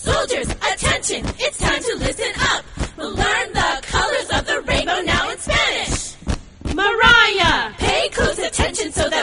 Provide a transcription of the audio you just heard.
Soldiers, attention! It's time to listen up! We'll learn the colors of the rainbow now in Spanish! Mariah! Pay close attention so that